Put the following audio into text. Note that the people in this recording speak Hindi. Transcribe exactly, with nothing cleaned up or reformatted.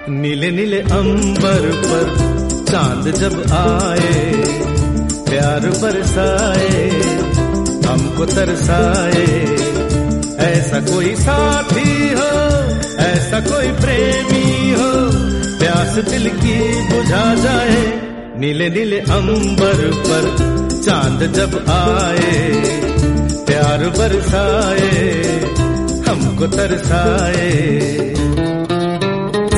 नीले नीले अंबर पर चांद जब आए, प्यार बरसाए, हमको तरसाए। ऐसा कोई साथी हो, ऐसा कोई प्रेमी हो, प्यास दिल की बुझा जाए। नीले नीले अंबर पर चांद जब आए, प्यार बरसाए, हमको तरसाए।